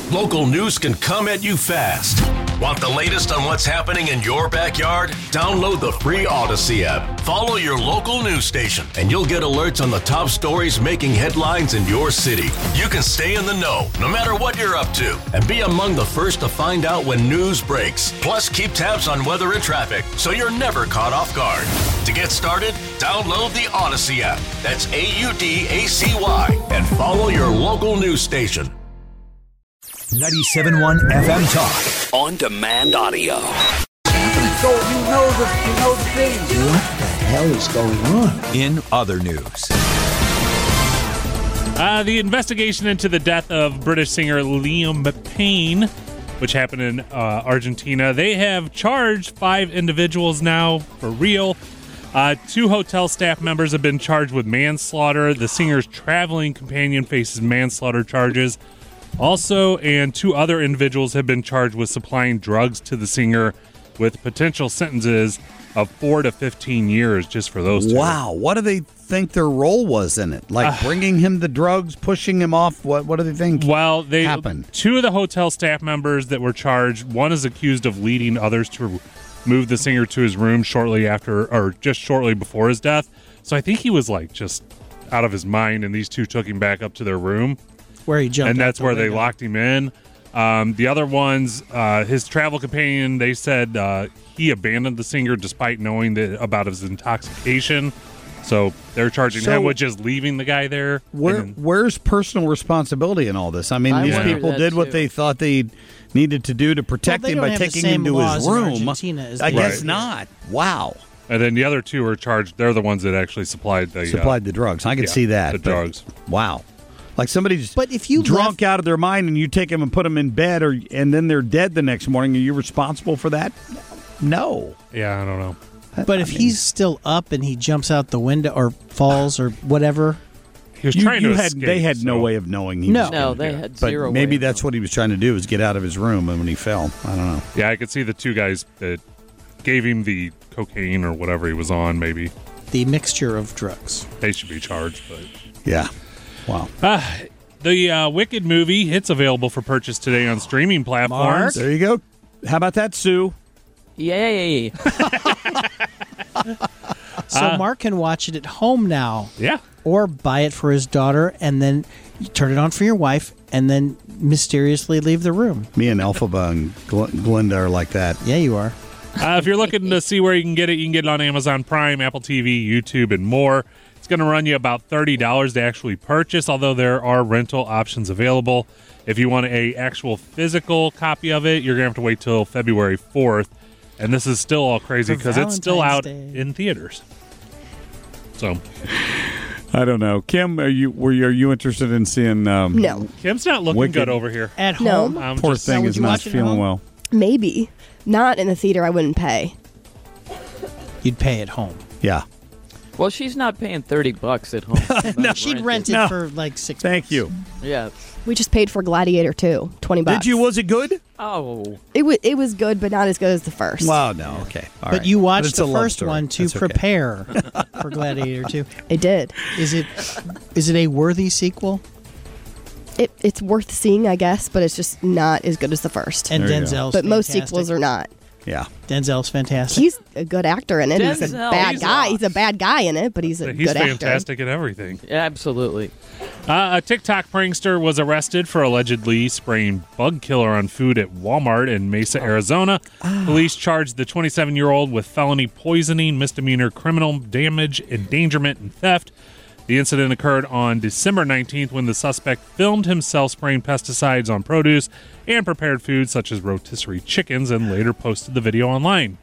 Local news can come at you fast. Want the latest on what's happening in your backyard? Download the free Odyssey app. Follow your local news station, and you'll get alerts on the top stories making headlines in your city. You can stay in the know, no matter what you're up to, and be among the first to find out when news breaks. Plus, keep tabs on weather and traffic, so you're never caught off guard. To get started, download the Odyssey app. That's AUDACY, and follow your local news station. 97.1 FM Talk. On-demand audio. So you know the things. What the hell is going on? In other news. The investigation into the death of British singer Liam Payne, which happened in Argentina, they have charged 5 individuals now for real. 2 hotel staff members have been charged with manslaughter. The singer's traveling companion faces manslaughter charges. Also, and 2 other individuals have been charged with supplying drugs to the singer with potential sentences of 4 to 15 years just for those 2. Wow. What do they think their role was in it? Like bringing him the drugs, pushing him off? What do they think happened? 2 of the hotel staff members that were charged, one is accused of leading others to move the singer to his room shortly after, or just shortly before his death. So I think he was like just out of his mind, and these 2 took him back up to their room. Where he jumped, and that's where they locked him in. The other ones, his travel companion, they said he abandoned the singer despite knowing about his intoxication. So they're charging him with just leaving the guy there. Where's personal responsibility in all this? I mean, these people did what they thought they needed to do to protect him by taking him to his room. I guess not. Wow. And then the other 2 are charged. They're the ones that actually supplied the drugs. I could see that. The drugs. Wow. Like somebody's drunk out of their mind, and you take them and put them in bed, and then they're dead the next morning. Are you responsible for that? No. Yeah, I don't know. But if he's still up and he jumps out the window or falls or whatever, he was trying to escape. They had no way of knowing he was No, they had zero. But maybe that's what he was trying to do, is get out of his room, and when he fell, I don't know. Yeah, I could see the 2 guys that gave him the cocaine or whatever he was on. Maybe the mixture of drugs. They should be charged, but yeah. Wow. The Wicked movie, it's available for purchase today on streaming platforms. There you go. How about that, Sue? Yay. So Mark can watch it at home now. Yeah. Or buy it for his daughter, and then you turn it on for your wife, and then mysteriously leave the room. Me and Elphaba and Glinda are like that. Yeah, you are. If you're looking to see where you can get it on Amazon Prime, Apple TV, YouTube, and more. It's going to run you about $30 to actually purchase, although there are rental options available. If you want a actual physical copy of it, you're going to have to wait till February 4th. And this is still all crazy because it's still out in theaters. So, I don't know. Kim, are you interested in seeing? No. Kim's not looking good over here. At home? No. Poor thing is not feeling well. Maybe. Not in the theater, I wouldn't pay. You'd pay at home. Yeah. Well, she's not paying $30 at home. No, she'd rent it for like $6. Thank you. Yeah. We just paid for Gladiator 2, $20. Did you? Was it good? Oh. It was good, but not as good as the first. Well, no. Okay. All but right. you watched the the first one to prepare for Gladiator 2. I did. Is it a worthy sequel? It's worth seeing, I guess, but it's just not as good as the first. And Denzel's But most fantastic. sequels are not. Yeah. Denzel's fantastic. He's a good actor in it. He's a bad guy. He's a bad guy in it, but he's a good actor. He's fantastic in everything. Yeah, absolutely. A TikTok prankster was arrested for allegedly spraying bug killer on food at Walmart in Mesa, Arizona. Police charged the 27-year-old with felony poisoning, misdemeanor criminal damage, endangerment, and theft. The incident occurred on December 19th when the suspect filmed himself spraying pesticides on produce and prepared foods such as rotisserie chickens and later posted the video online.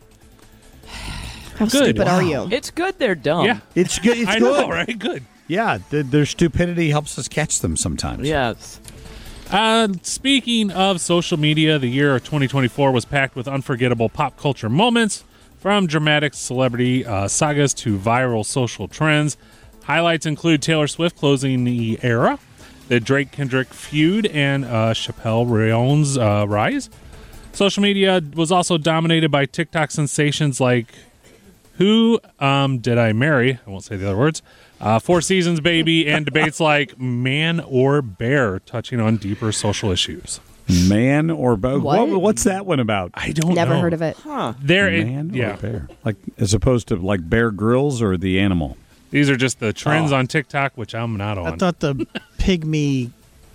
How stupid are you? It's good they're dumb. Yeah. It's good. It's I good. know, right? Good. Yeah, their stupidity helps us catch them sometimes. Yes. Speaking of social media, the year of 2024 was packed with unforgettable pop culture moments, from dramatic celebrity sagas to viral social trends. Highlights include Taylor Swift closing the era, the Drake-Kendrick feud, and Chappelle Roan's rise. Social media was also dominated by TikTok sensations like Who Did I Marry? I won't say the other words. 4 Seasons Baby, and debates like Man or Bear, touching on deeper social issues. Man or bear? What? What's that one about? I don't know. Never heard of it. Huh. Man or bear? Like as opposed to like Bear Grylls or the animal? These are just the trends on TikTok, which I'm not on. I thought the pygmy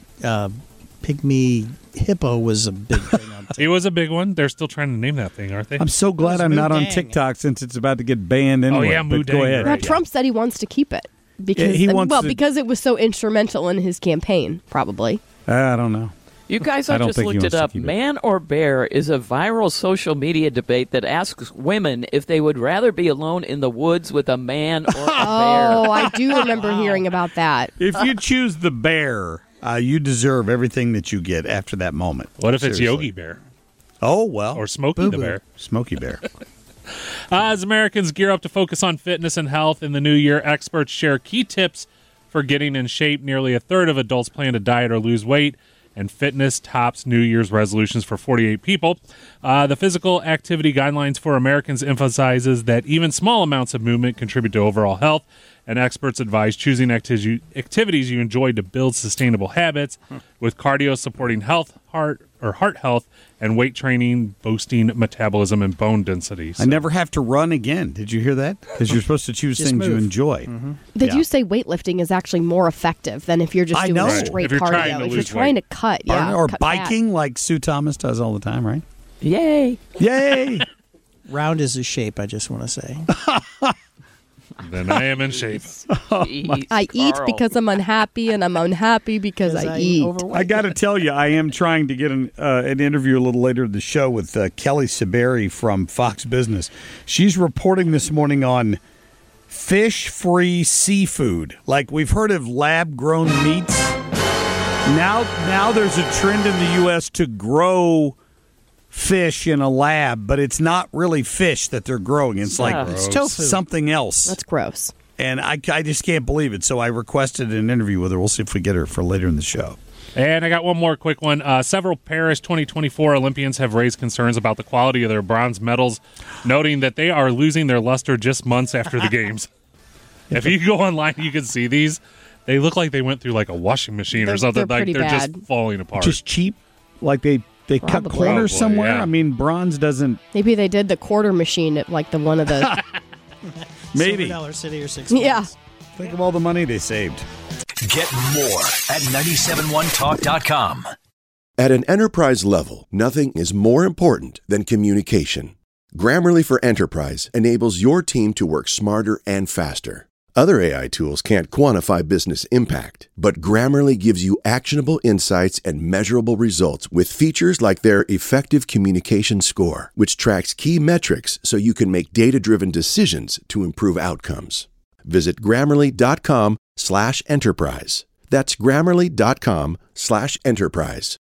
hippo was a big thing on TikTok. It was a big one. They're still trying to name that thing, aren't they? I'm so glad I'm not on TikTok since it's about to get banned anyway. Oh, yeah, but go ahead. Now, Trump said he wants to keep it because because it was so instrumental in his campaign, probably. I don't know. You guys, I I don't just think he looked wants it to up. keep it. Man or bear is a viral social media debate that asks women if they would rather be alone in the woods with a man or a bear. Oh, I do remember hearing about that. If you choose the bear, you deserve everything that you get after that moment. What if it's Seriously. Yogi Bear? Oh, well. Or Smokey the Bear? Smokey Bear. As Americans gear up to focus on fitness and health in the new year, experts share key tips for getting in shape. Nearly a third of adults plan to diet or lose weight, and fitness tops New Year's resolutions for 48 people. The physical activity guidelines for Americans emphasizes that even small amounts of movement contribute to overall health, and experts advise choosing activities you enjoy to build sustainable habits, with cardio supporting heart health, and weight training boosting metabolism and bone density. I never have to run again. Did you hear that? Because you're supposed to choose things you enjoy. Mm-hmm. They do say weightlifting is actually more effective than if you're just doing straight if you're cardio. trying to If you're lose trying weight. to cut, Or cut biking fat. like Sue Thomas does all the time, right? Yay! Yay! Round is a shape, I just want to say. Then I am in shape. Jeez, I eat Carl. because I'm unhappy, and I'm unhappy because I eat. I got to tell you, I am trying to get an interview a little later in the show with Kelly Saberi from Fox Business. She's reporting this morning on fish-free seafood. Like we've heard of lab-grown meats. Now there's a trend in the U.S. to grow fish in a lab, but it's not really fish that they're growing. It's like It's tofu. something else. That's gross. And I just can't believe it. So I requested an interview with her. We'll see if we get her for later in the show. And I got one more quick one. Several Paris 2024 Olympians have raised concerns about the quality of their bronze medals, noting that they are losing their luster just months after the games. If you go online, you can see these. They look like they went through like a washing machine or something. They're pretty they're bad. just falling apart. Just cheap, like they cut Probably. corners Probably, somewhere. yeah. I mean, bronze doesn't. Maybe they did the quarter machine at like the one of the. Maybe. $7 City or $6. Yeah. Think of all the money they saved. Get more at 971talk.com. At an enterprise level, nothing is more important than communication. Grammarly for Enterprise enables your team to work smarter and faster. Other AI tools can't quantify business impact, but Grammarly gives you actionable insights and measurable results with features like their Effective Communication Score, which tracks key metrics so you can make data-driven decisions to improve outcomes. Visit Grammarly.com/enterprise. That's Grammarly.com/enterprise.